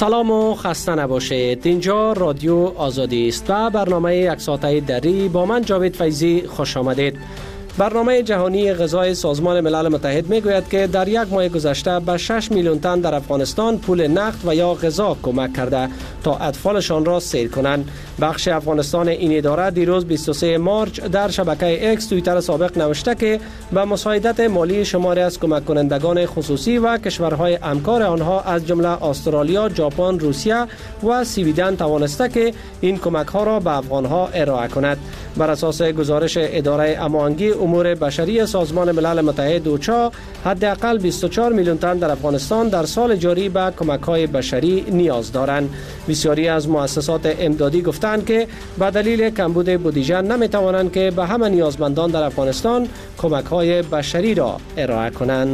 سلام و خسته نباشید. اینجا رادیو آزادی است و برنامه یک ساعته دری با من جاوید فیضی خوش آمدید. برنامه جهانی غذای سازمان ملل متحد میگوید که در یک ماه گذشته به 6 میلیون تن در افغانستان پول نقد و یا غذا کمک کرده تا اطفالشان را سیر کنند. بخش افغانستان این اداره دیروز 23 مارچ در شبکه اکس توییتر سابق نوشته که به مساعدت مالی شماری از کمک کنندگان خصوصی و کشورهای همکار آنها از جمله استرالیا، ژاپن، روسیه و سویدن توانسته که این کمک ها را به افغانها ارائه کند. بر اساس گزارش اداره هماهنگی امور بشری سازمان ملل متحد اوچا، حداقل 24 میلیون تن در افغانستان در سال جاری به کمک‌های بشری نیاز دارند. بسیاری از مؤسسات امدادی گفتند که به دلیل کمبود بودجه نمی‌توانند که به همه نیازمندان در افغانستان کمک‌های بشری را ارائه کنند.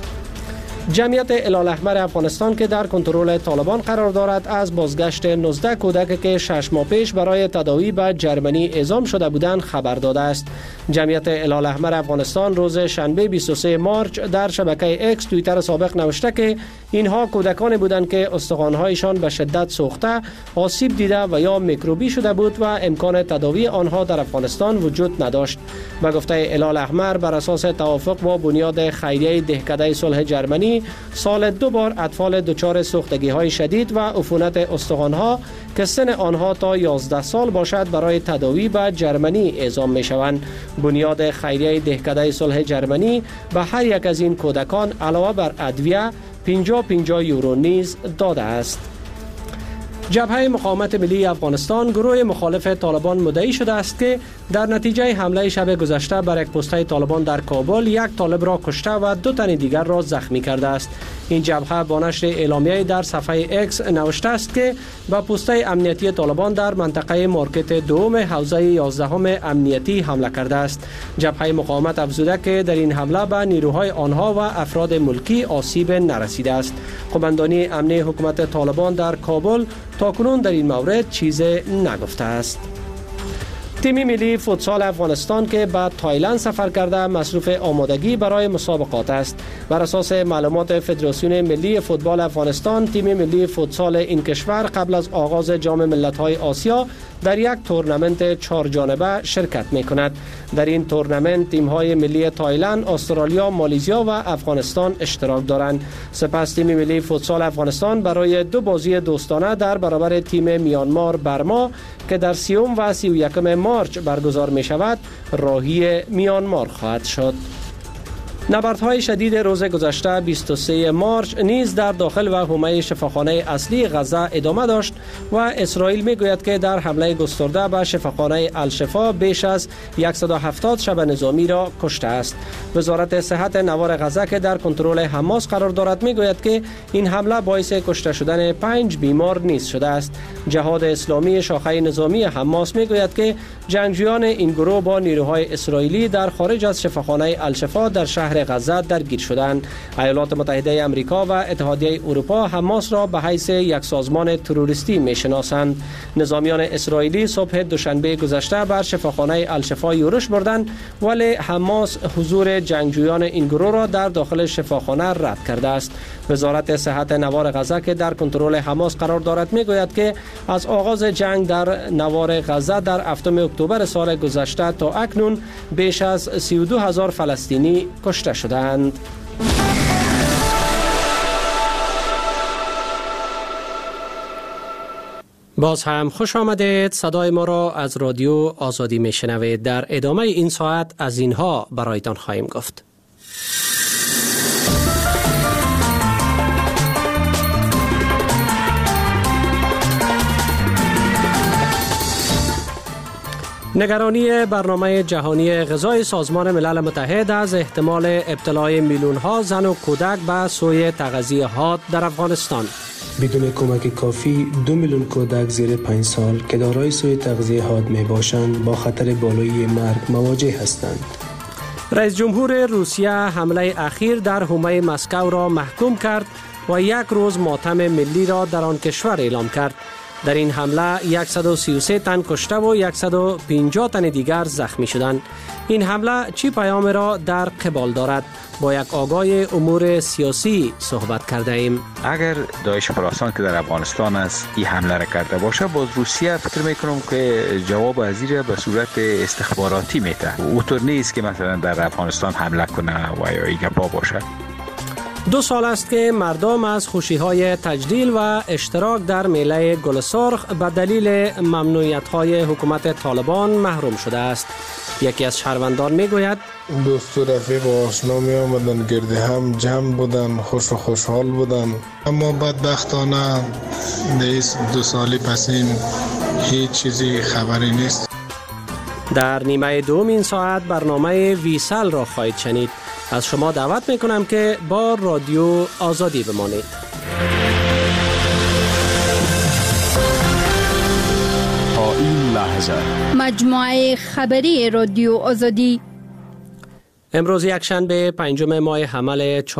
جمعیت هلال احمر افغانستان که در کنترل طالبان قرار دارد از بازگشت 19 کودک که 6 ماه پیش برای تداوی به جرمنی اعزام شده بودند خبر داده است. جمعیت هلال احمر افغانستان روز شنبه 23 مارچ در شبکه اکس توییتر سابق نوشته که اینها کودکانی بودند که استخوان‌هایشان به شدت سوخته، آسیب دیده و یا میکروبی شده بود و امکان تداوی آنها در افغانستان وجود نداشت. به گفته هلال احمر، بر اساس توافق با بنیاد خیریه دهکده صلح جرمنی، سال 2 بار اطفال دچار سوختگی‌های شدید و عفونت استخوان‌ها که سن آنها تا 11 سال باشد برای تداوی به جرمنی اعزام می‌شوند. بنیاد خیریه دهکده صلح جرمنی به هر یک از این کودکان علاوه بر ادویه 50 یورو نیز داده است. جبهه مقاومت ملی افغانستان گروه مخالف طالبان مدعی شده است که در نتیجه حمله شب گذشته بر یک پسته طالبان در کابل یک طالب را کشته و 2 تن دیگر را زخمی کرده است. این جبهه با نشر اعلامیه در صفحه اکس نوشته است که به پسته امنیتی طالبان در منطقه مارکت دوم حوزه 11 امنیتی حمله کرده است. جبهه مقاومت افزوده که در این حمله به نیروهای آنها و افراد ملکی آسیب نرسیده است. قماندانی امنی حکومت طالبان در کابل تاکنون در این مورد چیزی نگفته است. تیم ملی فوتسال افغانستان که به تایلند سفر کرده مصروف آمادگی برای مسابقات است. بر اساس معلومات فدراسیون ملی فوتبال افغانستان، تیم ملی فوتسال این کشور قبل از آغاز جام ملت‌های آسیا در یک تورنمنت 4 جانبه شرکت می‌کند. در این تورنمنت تیم‌های ملی تایلند، استرالیا، مالزیا و افغانستان اشتراک دارند. سپس تیم ملی فوتسال افغانستان برای 2 بازی دوستانه در برابر تیم میانمار برما که در 30 و 31 مارچ برگزار می‌شود، راهی میانمار خواهد شد. نبردهای شدید روز گذشته 23 مارچ نیز در داخل و حومه شفاخانه اصلی غزه ادامه داشت و اسرائیل میگوید که در حمله گسترده به شفاخانه الشفا بیش از 170 شب نظامی را کشته است. وزارت صحت نوار غزه که در کنترل حماس قرار دارد میگوید که این حمله باعث کشته شدن 5 بیمار نیز شده است. جهاد اسلامی شاخه نظامی حماس میگوید که جنگجویان این گروه با نیروهای اسرائیلی در خارج از شفاخانه الشفا در شهر غزه درگیر شدند. ایالات متحده آمریکا و اتحادیه اروپا حماس را به حیث یک سازمان تروریستی میشناسند. نظامیان اسرائیلی صبح دوشنبه گذشته بر شفاخانه الشفا یورش بردند، ولی حماس حضور جنگجویان این گروه را در داخل شفاخانه رد کرده است. وزارت صحت نوار غزه که در کنترل حماس قرار دارد میگوید که از آغاز جنگ در نوار غزه در 7 اکتبر سال گذشته تا اکنون بیش از 32,000 فلسطینی کشته شدند. باز هم خوش آمدید. صدای ما را از رادیو آزادی میشنوید. در ادامه این ساعت از اینها برایتان خواهیم گفت. نگرانی برنامه جهانی غذای سازمان ملل متحد از احتمال ابتلای میلیون‌ها زن و کودک به سوی تغذیه‌ات در افغانستان. بدون کمک کافی 2 میلیون کودک زیر 5 سال که دارای سوی تغذیه‌ات می باشند با خطر بالایی مرگ مواجه هستند. رئیس جمهور روسیه حمله اخیر در حومه مسکو را محکوم کرد و 1 روز ماتم ملی را در آن کشور اعلام کرد. در این حمله 133 تن کشته و 150 تن دیگر زخمی شدند. این حمله چی پیام را در قبال دارد؟ با یک آگاه امور سیاسی صحبت کرده ایم. اگر داعش خراسان که در افغانستان است این حمله را کرده باشه، باز روسیه فکر میکنم که جواب از این به صورت استخباراتی میده. اونطور نیست که مثلا در افغانستان حمله کنه و یا این گپا باشه. 2 سال است که مردم از خوشی‌های تجلیل و اشتراک در میله گل سرخ به دلیل ممنوعیت‌های حکومت طالبان محروم شده است. یکی از شهروندان میگوید دوست و رفیق و آشنا می آمدن، گرد هم جمع بودن، خوش و خوشحال بودن. اما بدبختانه در 2 سال پسین هیچ چیزی خبری نیست. در نیمه دوم این ساعت برنامه ویسل را خواهید شنید. از شما دعوت میکنم که با رادیو آزادی بمانید. تا این لحظه مجموعه خبری رادیو آزادی. امروز یکشنبه 5 ماه حمل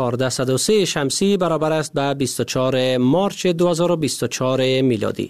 1403 شمسی برابر است به 24 مارچ 2024 میلادی.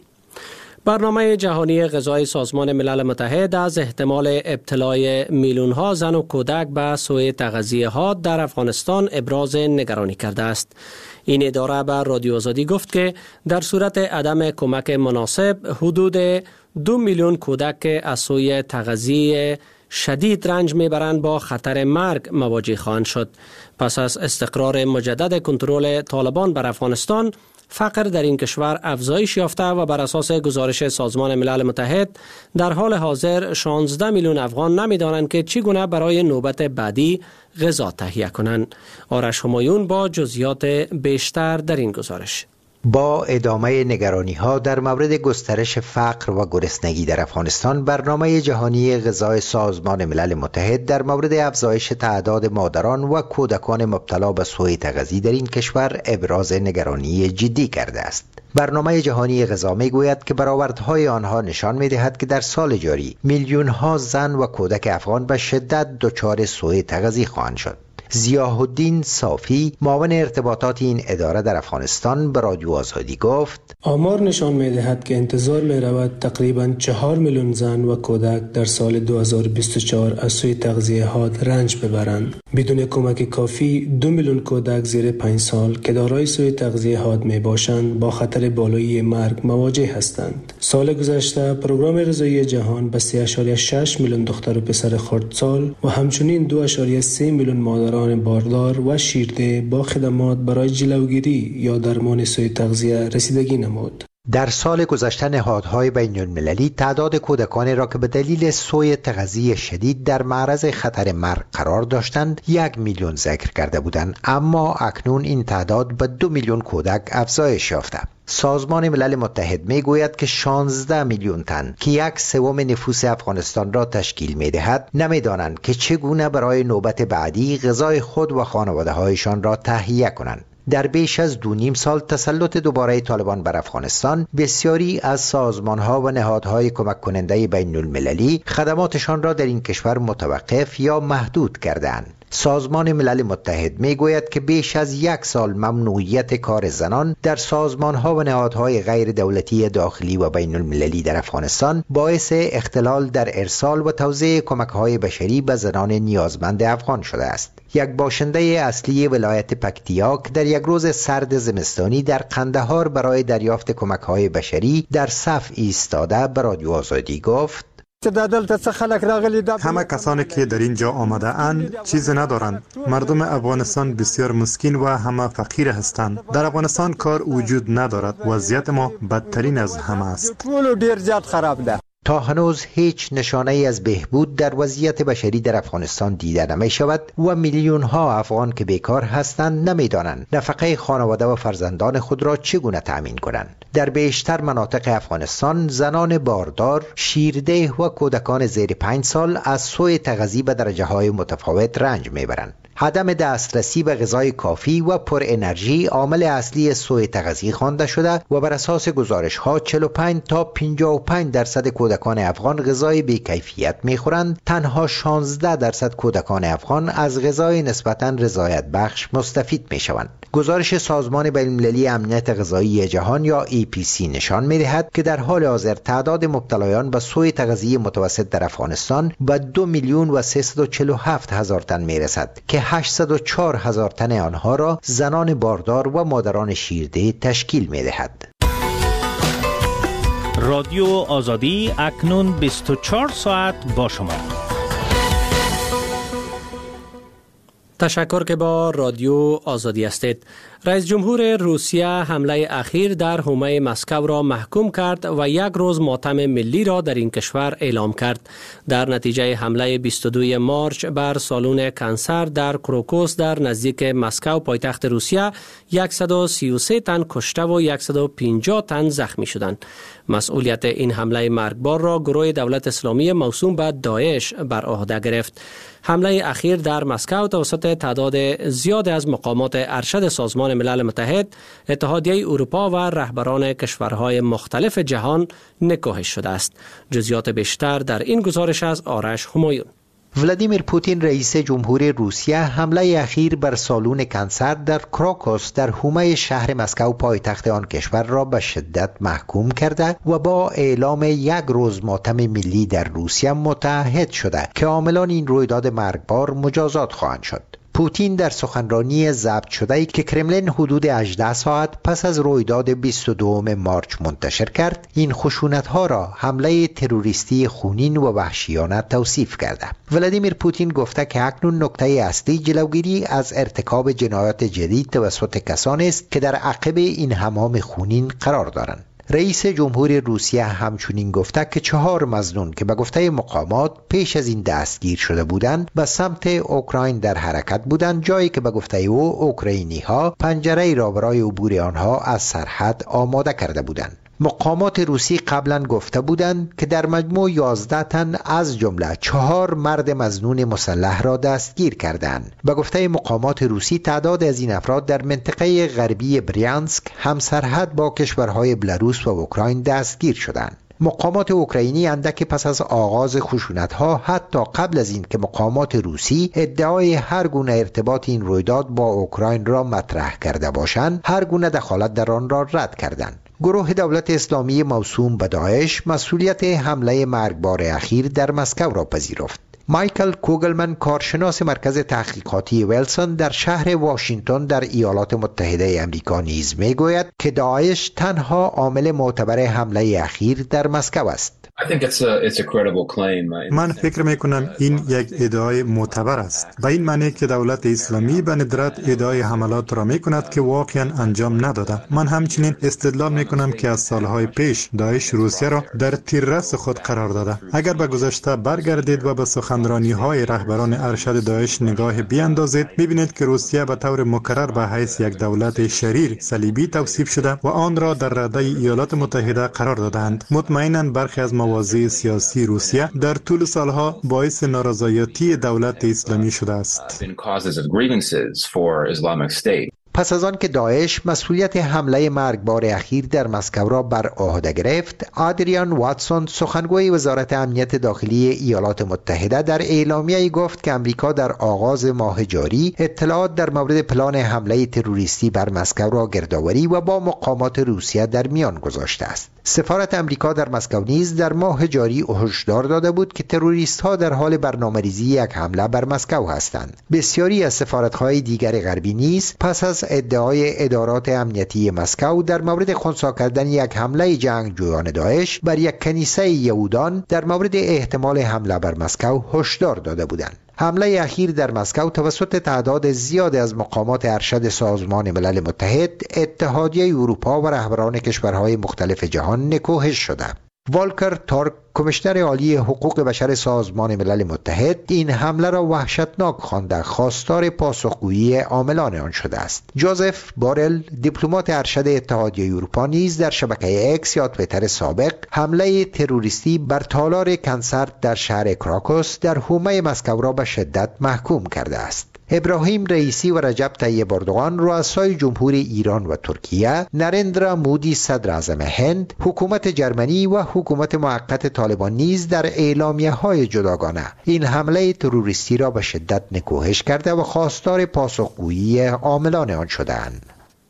برنامه جهانی غذای سازمان ملل متحد از احتمال ابتلای میلیون‌ها زن و کودک به سوء تغذیه حاد در افغانستان ابراز نگرانی کرده است. این اداره به رادیو آزادی گفت که در صورت عدم کمک مناسب حدود 2 میلیون کودک که از سوء تغذیه شدید رنج میبرند با خطر مرگ مواجه خواهند شد. پس از استقرار مجدد کنترل طالبان بر افغانستان، فقر در این کشور افزایش یافته و بر اساس گزارش سازمان ملل متحد در حال حاضر 16 میلیون افغان نمی‌دانند که چگونه برای نوبت بعدی غذا تهیه کنند. آرش همایون با جزئیات بیشتر در این گزارش. با ادامه نگرانی‌ها در مورد گسترش فقر و گرسنگی در افغانستان، برنامه جهانی غذای سازمان ملل متحد در مورد افزایش تعداد مادران و کودکان مبتلا به سوء تغذیه در این کشور ابراز نگرانی جدی کرده است. برنامه جهانی غذا می‌گوید که برآوردهای آنها نشان می‌دهد که در سال جاری میلیون‌ها زن و کودک افغان به شدت دچار سوء تغذیه خواهند شد. ضیاء الدین صافی، معاون ارتباطات این اداره در افغانستان، به رادیو آزادی گفت آمار نشان می‌دهد که انتظار می‌رود تقریباً 4 میلیون زن و کودک در سال 2024 از سوء تغذیه حاد رنج ببرند. بدون کمک کافی 2 میلیون کودک زیر 5 سال که دارای سوء تغذیه حاد میباشند با خطر بالایی مرگ مواجه هستند. سال گذشته پروگرام غذایی جهان به 3.6 میلیون دختر و پسر خردسال و همچنین 2.3 میلیون مادران باردار و شیرده با خدمات برای جلوگیری یا درمان سوء تغذیه رسیدگی نمود. در سال گذشته نهادهای بین المللی تعداد کودکانی را که به دلیل سوء تغذیه شدید در معرض خطر مرگ قرار داشتند 1 میلیون ذکر کرده بودند، اما اکنون این تعداد به 2 میلیون کودک افزایش یافته. سازمان ملل متحد می گوید که 16 میلیون تن که 1/3 نفوس افغانستان را تشکیل می دهد نمی دانند که چگونه برای نوبت بعدی غذای خود و خانواده هایشان را تهیه کنند. در بیش از 2.5 سال تسلط دوباره طالبان بر افغانستان، بسیاری از سازمان‌ها و نهادهای کمک کننده بین المللی خدماتشان را در این کشور متوقف یا محدود کردند. سازمان ملل متحد می گوید که بیش از 1 سال ممنوعیت کار زنان در سازمان‌ها و نهادهای غیر دولتی داخلی و بین المللی در افغانستان باعث اختلال در ارسال و توزیع کمک‌های بشری به زنان نیازمند افغان شده است. یک باشنده اصلی ولایت پکتیا که در یک روز سرد زمستانی در قندهار برای دریافت کمک‌های بشری در صف ایستاده به رادیو آزادی گفت همه کسانی که در اینجا آمده اند چیز ندارند. مردم افغانستان بسیار مسکین و همه فقیر هستند. در افغانستان کار وجود ندارد. وضعیت ما بدترین از همه است. تا هنوز هیچ نشانه ای از بهبود در وضعیت بشری در افغانستان دیده نمی شود و میلیون ها افغان که بیکار هستند نمی دانند نفقه خانواده و فرزندان خود را چگونه تأمین کنند. در بیشتر مناطق افغانستان زنان باردار، شیرده و کودکان زیر 5 سال از سوء تغذیه به درجه های متفاوت رنج می برند. عدم دسترسی به غذای کافی و پر انرژی عامل اصلی سوء تغذیه خوانده شده و بر اساس گزارش ها 45 تا 55% کودکان افغان غذای بی‌کیفیت می‌خورند. تنها 16% کودکان افغان از غذای نسبتاً رضایت بخش مستفید می‌شوند. گزارش سازمان بین‌المللی امنیت غذایی جهان یا EPC نشان می‌دهد که در حال حاضر تعداد مبتلایان به سوی تغذیه متوسط در افغانستان به 2,347,000 تن می‌رسد که 804,000 تن آنها را زنان باردار و مادران شیرده تشکیل می‌دهد. رادیو آزادی اکنون 24 ساعت با شما. تشکر که با رادیو آزادی هستید. رئیس جمهور روسیه حمله اخیر در حومه مسکو را محکوم کرد و یک روز ماتم ملی را در این کشور اعلام کرد. در نتیجه حمله 22 مارچ بر سالن کنسر در کروکوس در نزدیک مسکو پایتخت روسیه 133 تن کشته و 150 تن زخمی شدند. مسئولیت این حمله مرگبار را گروه دولت اسلامی موسوم به داعش بر عهده گرفت. حمله اخیر در مسکو توسط تعداد زیاد از مقامات ارشد سازمان ملل متحد، اتحادیه اروپا و رهبران کشورهای مختلف جهان نکوهش شده است. جزئیات بیشتر در این گزارش از آرش همایون. ولادیمیر پوتین رئیس جمهور روسیه حمله اخیر بر سالن کنسر در کروکوس در حومه شهر مسکو پایتخت آن کشور را به شدت محکوم کرده و با اعلام یک روز ماتم ملی در روسیه متعهد شده که عاملان این رویداد مرگبار مجازات خواهند شد. پوتین در سخنرانی ضبط شده‌ای که کرملین حدود 18 ساعت پس از رویداد 22 مارچ منتشر کرد، این خشونت‌ها را حمله تروریستی خونین و وحشیانه توصیف کرده. ولادیمیر پوتین گفته که اکنون نکته اصلی جلوگیری از ارتکاب جنایات جدید توسط کسانی است که در عقب این حمام خونین قرار دارند. رئیس جمهور روسیه همچنین گفته که 4 مظنون که به گفته مقامات پیش از این دستگیر شده بودند به سمت اوکراین در حرکت بودند، جایی که به گفته او اوکراینی‌ها پنجره‌ای را برای عبور آنها از سرحد آماده کرده بودند. مقامات روسی قبلا گفته بودند که در مجموع 11 تن از جمله 4 مرد مظنون مسلح را دستگیر کردند. به گفته مقامات روسی تعداد از این افراد در منطقه غربی بریانسک همسرحد با کشورهای بلاروس و اوکراین دستگیر شدند. مقامات اوکراینی اندک پس از آغاز خشونت‌ها، حتی قبل از این که مقامات روسی ادعای هر گونه ارتباط این رویداد با اوکراین را مطرح کرده باشند، هر گونه دخالت در آن را رد کردند. گروه دولت اسلامی موسوم به داعش مسئولیت حمله مرگبار اخیر در مسکو را پذیرفت. مایکل کوگلمن، کارشناس مرکز تحقیقاتی ویلسون در شهر واشنگتن در ایالات متحده آمریکا نیز میگوید که داعش تنها عامل معتبر حمله اخیر در مسکو است. من فکر میکنم این یک ادعای معتبر است، به این معنی که دولت اسلامی به ندرت ادعای حملات را میکند که واقعا انجام نداده. من همچنین استدلال میکنم که از سالهای پیش داعش روسیه را در تیررس خود قرار داده. اگر به گذشته برگردید و به سخنرانی‌های رهبران ارشد داعش نگاه بیاندازید، می‌بینید که روسیه به طور مکرر به حیث یک دولت شریر صلیبی توصیف شده و آن را در رده ایالات متحده قرار دادند. مطمئناً برخی از مواضع سیاسی روسیه در طول سالها باعث نارضایتی دولت اسلامی شده است. پس از آن که داعش مسئولیت حمله مرگبار اخیر در مسکو را بر عهده گرفت، آدریان واتسون، سخنگوی وزارت امنیت داخلی ایالات متحده، در اعلامیه‌ای گفت که امریکا در آغاز ماه جاری اطلاعات در مورد پلان حمله تروریستی بر مسکو را گردآوری و با مقامات روسیه در میان گذاشته است. سفارت امریکا در مسکو نیز در ماه جاری هشدار داده بود که تروریست‌ها در حال برنامه‌ریزی یک حمله بر مسکو هستند. بسیاری از سفارت‌های دیگر غربی نیز پس از ادعای ادارات امنیتی مسکو در مورد خنثی کردن یک حمله جنگجویان داعش بر یک کنیسه یهودان در مورد احتمال حمله بر مسکو هشدار داده بودند. حمله اخیر در مسکو توسط تعداد زیاد از مقامات ارشد سازمان ملل متحد، اتحادیه اروپا و رهبران کشورهای مختلف جهان نکوهش شده. والکر تورک، کمیشنر عالی حقوق بشر سازمان ملل متحد، این حمله را وحشتناک خوانده خواستار پاسخگویی عاملان آن شده است. جوزف بارل، دیپلمات ارشد اتحادیه اروپا، نیز در شبکه اکس یا توییتر سابق حمله تروریستی بر تالار کنسرت در شهر کراکوس در حومه مسکو را به شدت محکوم کرده است. ابراهیم رئیسی و رجب طیب اردوغان رؤسای جمهور ایران و ترکیه، نرندرا مودی صدر اعظم هند، حکومت جرمنی و حکومت موقت طالبان نیز در اعلامیه‌های جداگانه این حمله تروریستی را به شدت نکوهش کرده و خواستار پاسخگویی عاملان آن شدند.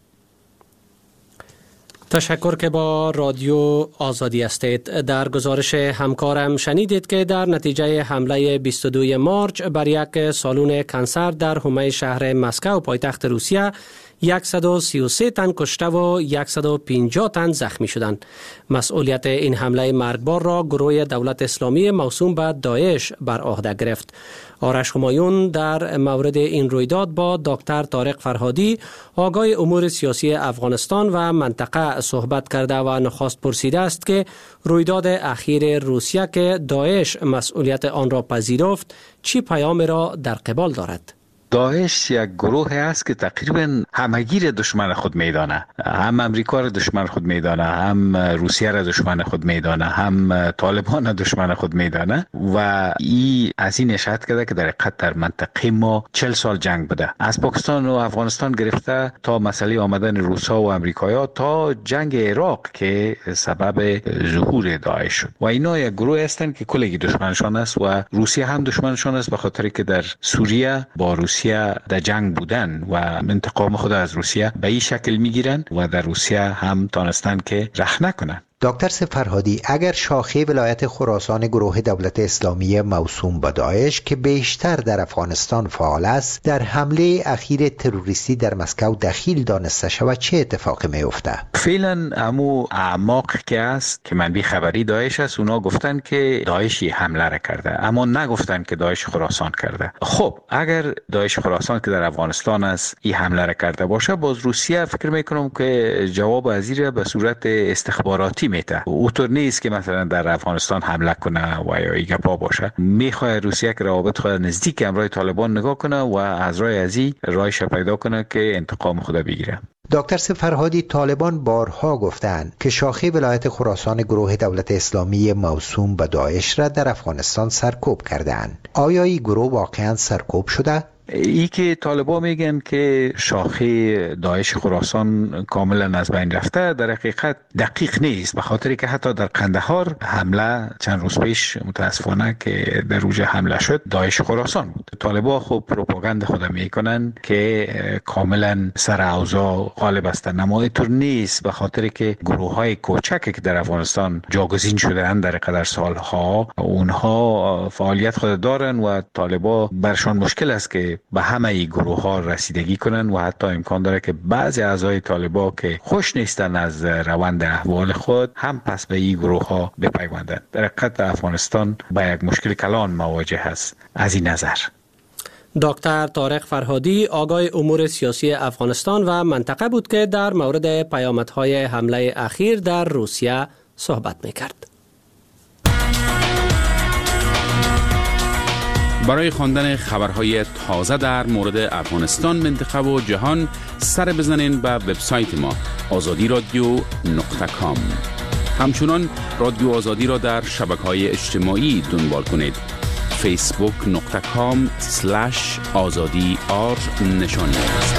تشکر که با رادیو آزادی هستید. در گزارش همکارم شنیدید که در نتیجه حمله 22 مارچ بر یک سالن کنسرت در حومه شهر مسکو پایتخت روسیه 133 تن کشته و 150 تن زخمی شدند. مسئولیت این حمله مرگبار را گروه دولت اسلامی موسوم به داعش بر عهده گرفت. آرش همایون در مورد این رویداد با دکتر طارق فرهادی، آگاه امور سیاسی افغانستان و منطقه صحبت کرده و نخست پرسیده است که رویداد اخیر روسیه که داعش مسئولیت آن را پذیرفت چی پیام را در قبال دارد؟ داعش یک گروه است که تقریبا همگیر دشمن خود میدانه، هم امریکا را دشمن خود میدانه، هم روسیه را دشمن خود میدانه، هم طالبان را دشمن خود میدانه و این از این اشاره کرده که در حقیقت در منطقه ما 40 سال جنگ بوده، از پاکستان و افغانستان گرفته تا مسئله آمدن روسا و امریکایا تا جنگ عراق که سبب ظهور داعش شد و اینا یک گروه هستند که کلگی دشمنشان است و روسیه هم دشمنشان است، به خاطر که در سوریه با روسیه در جنگ بودن و انتقام خود از روسیه به این شکل میگیرن و در روسیه هم تانستن که رخ نکنن. دکتر فرهادی، اگر شاخه ولایت خراسان گروه دولت اسلامی موسوم به داعش که بیشتر در افغانستان فعال است در حمله اخیر تروریستی در مسکو دخیل دانسته شود چه اتفاقی می افته؟ فعلا امو اعماق که است که منبع خبری داعش است اونا گفتن که داعشی حمله را کرده، اما نگفتن که داعش خراسان کرده. خب اگر داعش خراسان که در افغانستان است این حمله را کرده باشه، باز روسیه فکر میکنم که جواب ازیر به صورت استخباراتی میته. اوطور نیست که مثلا در افغانستان حمله کنه و یا ایگه پا باشه. میخواه روسیه که روابط خود نزدیک همراه طالبان نگاه کنه و از راه ازی راهش پیدا کنه که انتقام خود بگیره. دکتر فرهادی، طالبان بارها گفتند که شاخه ولایت خراسان گروه دولت اسلامی موسوم به داعش را در افغانستان سرکوب کردند. آیا این گروه واقعا سرکوب شده؟ ای که طالبان میگن که شاخه داعش خراسان کاملا از بین رفته، در حقیقت دقیق نیست، به خاطر که حتی در قندهار حمله چند روز پیش متاسفانه که در روز حمله شد داعش خراسان بود. طالبان خوب پروپاگاند خود میکنن که کاملا سر اوضاع غالب هستند، اما اینطور نیست، به خاطر که گروه های کوچکی که در افغانستان جاگزین شده‌اند در قدر سالها اونها فعالیت خود دارن و طالبان برشان مشکل است که به همه ای گروه ها رسیدگی کنن و حتی امکان داره که بعضی اعضای طالبان که خوش نیستن از روند احوال خود هم پس به این گروه ها بپیوندند. در حقیقت افغانستان با یک مشکل کلان مواجه است. از این نظر دکتر طارق فرهادی، آگاه امور سیاسی افغانستان و منطقه بود که در مورد پیامدهای حمله اخیر در روسیه صحبت میکرد. برای خواندن خبرهای تازه در مورد افغانستان، منطقه و جهان سر بزنین به وبسایت ما azadiradio.com. همچنان رادیو آزادی را در شبکه‌های اجتماعی دنبال کنید. facebook.com/azadi_r نشانی است.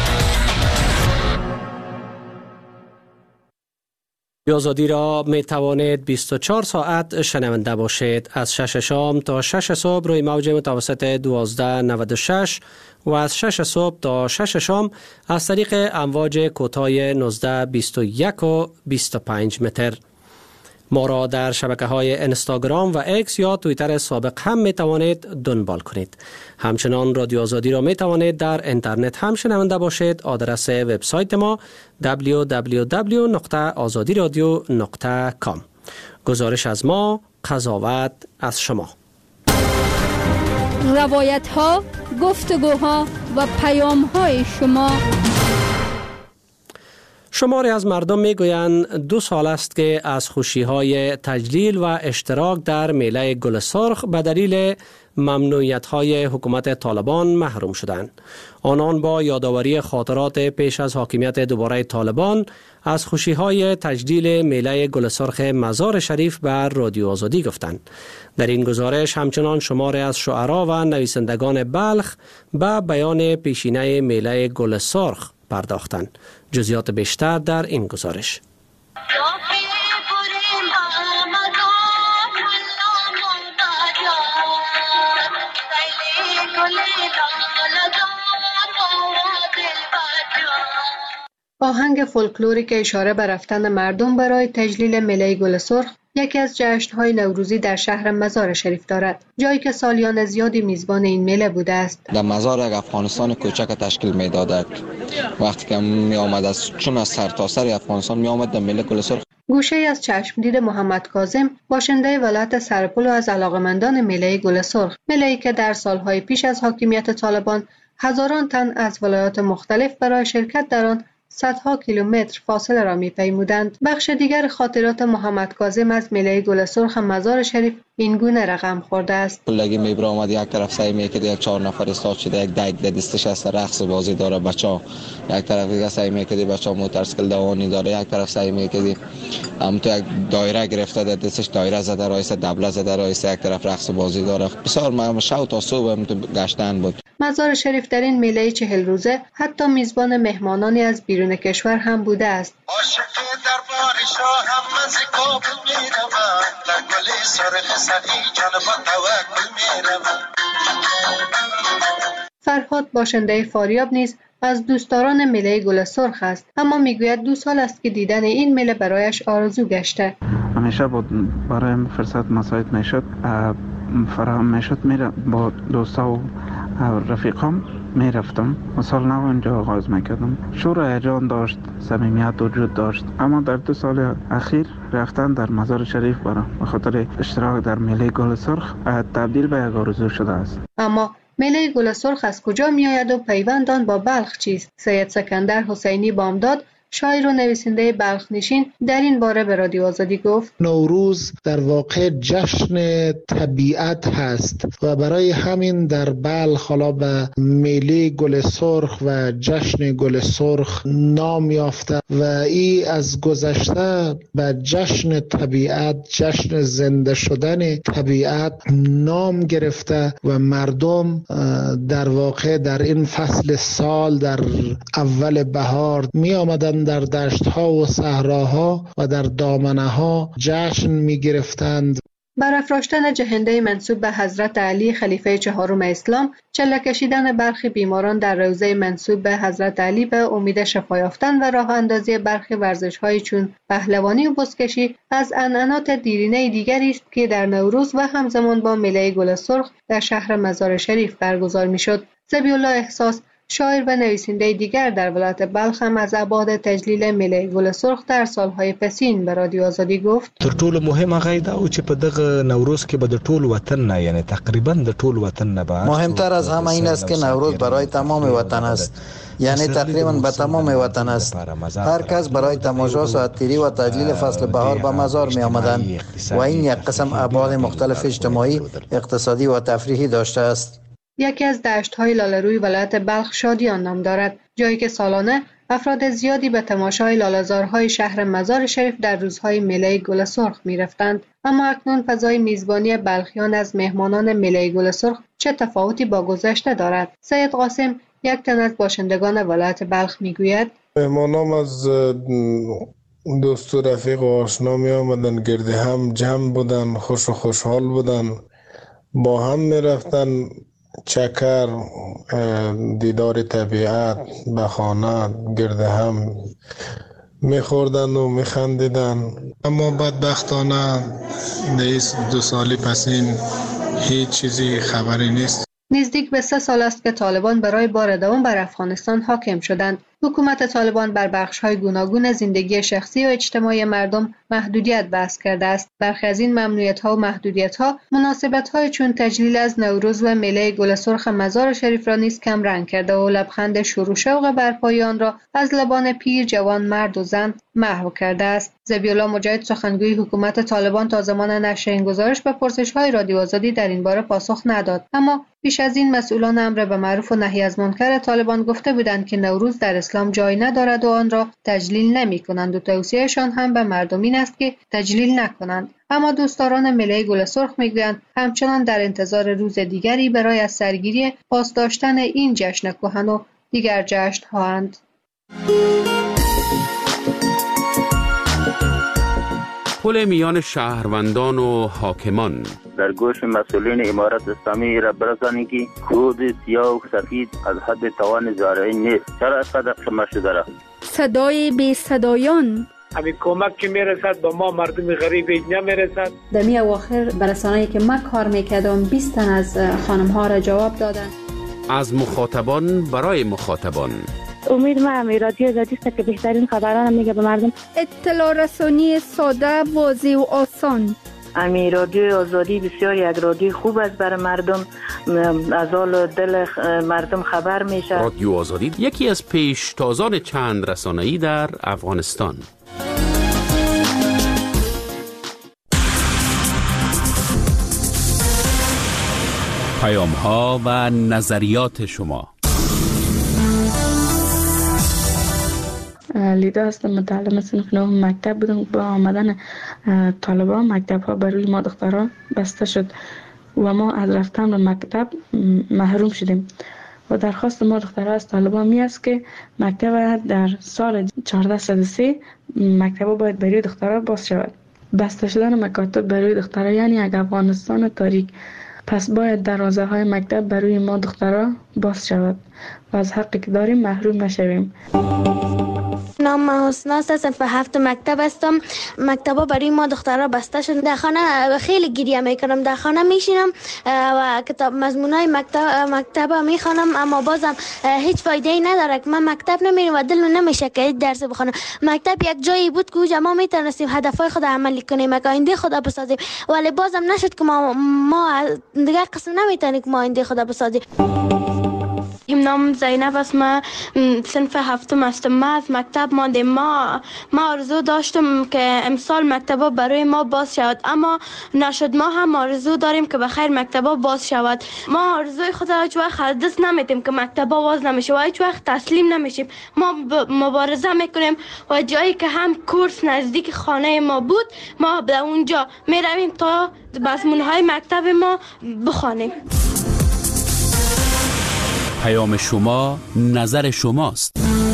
آزادی را می توانید 24 ساعت شنونده باشید. از 6 شام تا 6 صبح روی موج متوسط 1296 و از 6 صبح تا 6 شام از طریق امواج کوتاه 19، 21 و 25 متر. ما را در شبکه‌های اینستاگرام و ایکس یا توییتر سابق هم می توانید دنبال کنید. همچنان رادیو آزادی را می توانید در اینترنت هم شنونده باشید. آدرس وبسایت ما www.azadiradio.com. گزارش از ما، قضاوت از شما. روایت ها، گفتگوها و پیام های شما. شماری از مردم میگویند 2 سال است که از خوشی‌های تجلیل و اشتراک در میله گل سرخ به دلیل ممنوعیت‌های حکومت طالبان محروم شدند. آنان با یادآوری خاطرات پیش از حاکمیت دوباره طالبان از خوشی‌های تجلیل میله گل سرخ مزار شریف بر رادیو آزادی گفتند. در این گزارش همچنان شماری از شعرا و نویسندگان بلخ به بیان پیشینه میله گل سرخ پرداختند. جزئیات بیشتر در این گزارش. آهنگ فولکلوری که اشاره به رفتن مردم برای تجلیل میله گل سرخ یکی از جشن‌های نوروزی در شهر مزار شریف دارد، جایی که سالیان زیادی میزبان این میله بوده است. در مزار یک افغانستان کوچک تشکیل می‌داد. وقتی که می آمد چون از سرتاسر افغانستان می آمد در میله گل سرخ. گوشه‌ای از چشمدید محمد کاظم، باشنده ولایت سرپل و از علاقه‌مندان میله گل سرخ، میله‌ای که در سالهای پیش از حاکمیت طالبان هزاران تن از ولایات مختلف برای شرکت در آن صدها کیلومتر فاصله را می‌پیمودند. بخش دیگر خاطرات محمد کاظم از میله گل سرخ مزار شریف این گونه رقم خورده است. کلگی میبره آمد یک طرف سعی می‌کرد یک 4 نفر استاد شده، یک دایک دستش است رقص بازی داره بچه‌ها، یک طرف دیگه سعی می‌کرد بچه‌ها موتورسیکل دوانی داره، یک طرف سعی می‌کرد تو یک دایره گرفته در دستش دایره زده رایس دبله زده رایس، یک طرف رقص بازی داره. بسیار شو تا صبح گشتن بود. مزار شریف در این میله 40 روزه حتی میزبان مهمانانی از بیرون کشور هم بوده است. فرهاد باشنده فاریاب نیز از دوستداران میله گل سرخ است، اما میگوید 2 سال است که دیدن این میله برایش آرزو گشته. همیشه برای فرصت مساعد میشد، فراهم میشد، میره با دوستا و رفیقام میرفتم، مثال نو اونجا آغاز میکردم. شور و هیجان داشت، صمیمیت وجود داشت، اما در 2 سال اخیر رفتن در مزار شریف به خاطر اشتراک در میله گل سرخ تبدیل به یک آرزو شده است. اما میله گل سرخ از کجا می آید و پیوند آن با بلخ چیست؟ سید سکندر حسینی بامداد، شاعر و نویسنده بلخ نشین، در این باره به رادیو آزادی گفت: نوروز در واقع جشن طبیعت هست و برای همین در بلخ حالا به میله گل سرخ و جشن گل سرخ نام یافته و این از گذشته به جشن طبیعت، جشن زنده شدن طبیعت نام گرفته و مردم در واقع در این فصل سال در اول بهار می آمدن در دشت‌ها و صحراها و در دامنه‌ها جشن می‌گرفتند. برافراشتن جهنده منسوب به حضرت علی خلیفه 4 اسلام، چله کشیدن برخی بیماران در روضه منسوب به حضرت علی به امید شفا یافتن و راه اندازی برخی ورزش‌های چون پهلوانی و بزکشی از عنعنات دیرینه دیگری است که در نوروز و همزمان با میله گل سرخ در شهر مزار شریف برگزار می‌شد. ذبیح الله احساس، شاعر و نویسنده دیگر در ولایت بلخ، هم از ابعاد تجلیل میله گل سرخ در سالهای پسین به رادیو آزادی گفت: تر ټولو مهمه غیدا او چې په دغه نوروز کې به د ټول وطن نه، یعنی تقریبا د ټول وطن نه به مهمتر از همه این است که نوروز برای تمام وطن است، یعنی تقریبا به تمام وطن است. هر کس برای تماشا ساعتگیری و تجلیل فصل بهار به مزار می آمدند و این یک قسم ابعاد مختلف اجتماعی، اقتصادی و تفریحی داشته است. یکی از دشت‌های لاله‌روی ولایت بلخ شادیان نام دارد، جایی که سالانه افراد زیادی به تماشای لاله‌زارهای شهر مزار شریف در روزهای میله گل سرخ می‌رفتند. اما اکنون فضای میزبانی بلخیان از مهمانان میله گل سرخ چه تفاوتی با گذشته دارد؟ سید قاسم، یک تن از باشندگان ولایت بلخ، می‌گوید: مهمانان از دوست و رفیق و آشنا می آمدن، گرد هم جمع بودن، خوش و خوشحال بودن، با هم می‌رفتن چکر، دیدار طبیعت، به خانه گرد هم میخوردن و میخندیدن. اما بدبختانه نیست 2 سال پسین هیچ چیزی خبری نیست. نزدیک به 3 سال است که طالبان برای بار دوم بر افغانستان حاکم شدند. حکومت طالبان بر بخش‌های گوناگون زندگی شخصی و اجتماعی مردم محدودیت وضع کرده است. برخی از این ممنوعیت‌ها و محدودیت‌ها مناسبت‌های چون تجلیل از نوروز و میله گل سرخ مزار شریف را نیز کم رنگ کرده و لبخند شور و شوق برپایی آن را از لبان پیر، جوان، مرد و زن محو کرده است. ذبیح‌الله مجاهد سخنگوی حکومت طالبان تا زمان نشر این گزارش به پرسش‌های رادیو آزادی در این باره پاسخ نداد، اما پیش از این مسئولان امر به معروف و نهی از منکر طالبان گفته بودند که نوروز در اسلام جای ندارد و آن را تجلیل نمی‌کنند و توصیه‌شان هم به مردم این است که تجلیل نکنند. اما دوستداران میله گل سرخ میگویند همچنان در انتظار روز دیگری برای از سرگیری پاس داشتن این جشن کهن و دیگر جشن‌هااند. پل میان شهروندان و حاکمان در گوش مسئولین امارت اسلامی را برسانی که کود سیاه و سفید از حد توان زارعی نیست. چرا اینقدر قیمت شده را؟ صدای بی صدایان همین کمک که میرسد به ما مردم غریب نمیرسد. در می اواخر برسانه‌ای که من کار میکردم 20 تن از خانم ها را جواب دادن. از مخاطبان برای مخاطبان. امید من رادیو آزادی است که بهترین خبران میگه به مردم. اطلاع رسانی ساده، واضح و آسان. امی رادیو آزادی بسیار یک رادیو خوب است برای مردم، از حال دل مردم خبر میشه. رادیو آزادی یکی از پیشتازان چند رسانه‌ای در افغانستان. پیام‌ها و نظریات شما. لیدا هستم، متعلم صنف نهم مکتب بودم. با آمدن طالبان مکتب ها برای ما دخترها بسته شد و ما از رفتن به مکتب محروم شدیم و درخواست ما دخترها از طالبان می است که مکتب در سال 1403 مکتب باید برای دخترها باز شود. بسته شدن مکاتب برای دخترها یعنی یک افغانستان تاریک، پس باید دروازه های مکتب برای ما دخترها باز شود و از حقی که داریم محروم نشویم. نام من حسنا است، صنف 7 مکتب هستم. مکتبا برای ما دخترها بسته شد. در خانه خیلی گریه میکنم، در خانه میشینم و کتاب مضمونای مکتب میخوانم، اما بازم هیچ فایده ای نداره که من مکتب نمیرم و دلم نمیشه که درس بخونم. مکتب یک جایی بود که ما میتونستیم هدفهای خود عملی کنیم، آینده خود بسازیم، ولی بازم نشد که ما دیگر قسم نمیتونیم که ما آینده خود بسازیم. نام زینب است، من صنف 7 هستم. ما از مکتب ماندیم. ما آرزو داشتم که امسال مکتبا برای ما باز شود، اما نشد. ما هم آرزو داریم که بخیر مکتبا باز شود. ما آرزوی خود را هیچ وقت از دست نمیدیم که مکتبا باز نمیشه و هیچ وقت تسلیم نمیشیم. ما مبارزه میکنیم و جایی که هم کورس نزدیک خانه ما بود ما به اونجا میرویم تا مضمونهای مکتب ما بخوانیم. پیام شما، نظر شماست.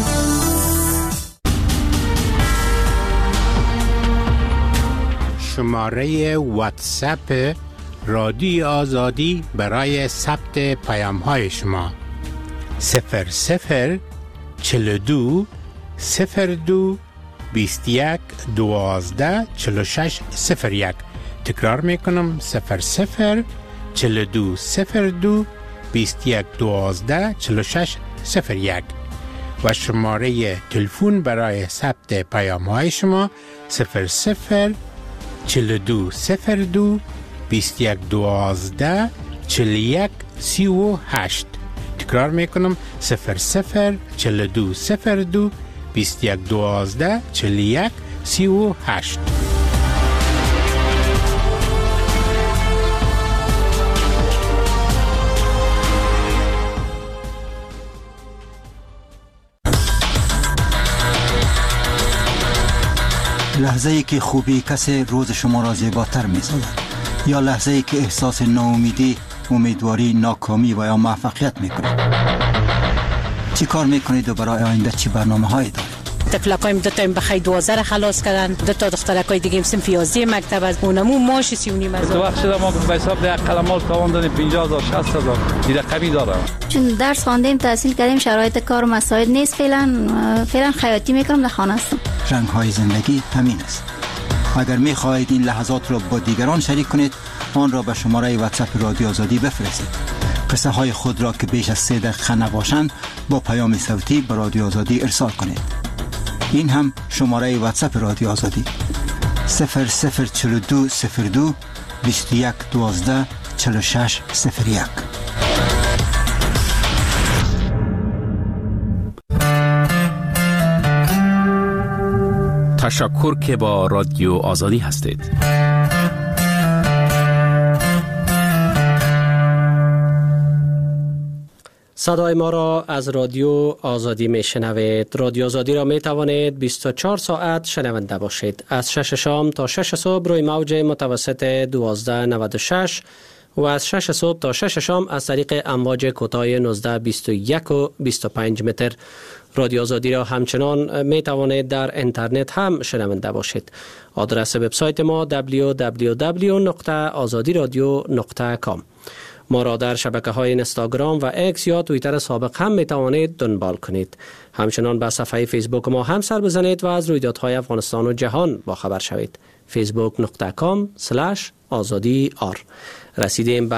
شماره واتساپ رادیو آزادی برای ثبت پیام‌های شما 00 42 02 21 12 46 01. تکرار میکنم 00 42 02 21 12 46 01 و شماره تلفن برای ثبت پیام‌های شما 00 42 02 21 12 41 38. تکرار میکنم 00 42 02 21 12 41 38. لحظه‌ای که خوبی کسی روز شما را زیباتر می‌سازد، یا لحظه‌ای که احساس ناامیدی، امیدواری، ناکامی و یا موفقیت می‌کنید. چی کار می‌کنید و برای آینده چی برنامه‌هایی دارید؟ تفلقایم دو تا بخیر 12 خلاص کردن، دو تا دخترکای دیگه صنف 11 مکتب از اونمو ماش 39,000. تو وقت شده ما به حساب ده قلمال تواندن 50,000 60,000 این رقمی داره. چون درس خواندیم، تحصیل کردیم، شرایط کار و مساعد نیست. فعلا خیاطی میکنم، در خانه هستم. رنگ‌های زندگی همین است. اگر می‌خواهید این لحظات را با دیگران شریک کنید، آن را به شماره واتساپ رادیو آزادی بفرستید. قصه های خود را که بیش از 3 دقیقه نباشند با پیام صوتی به رادیو آزادی ارسال کنید. این هم شماره واتساپ رادیو آزادی 004202 2112 4601. تشکر که با رادیو آزادی هستید. صدای ما را از رادیو آزادی می شنوید. رادیو آزادی را می توانید 24 ساعت شنونده باشید. از 6 شام تا 6 صبح روی موج متوسط 1296 و از 6 صبح تا 6 شام از طریق امواج کوتاه 19 21 و 25 متر. رادیو آزادی را همچنان می توانید در اینترنت هم شنونده باشید. آدرس وبسایت ما www.azadiradio.com. ما را در شبکه‌های اینستاگرام و اکس یا توییتر سابق هم می توانید دنبال کنید. همچنان به صفحه فیسبوک ما هم سر بزنید و از رویدادهای افغانستان و جهان با خبر شوید. facebook.com/azadi_r. رسیدیم به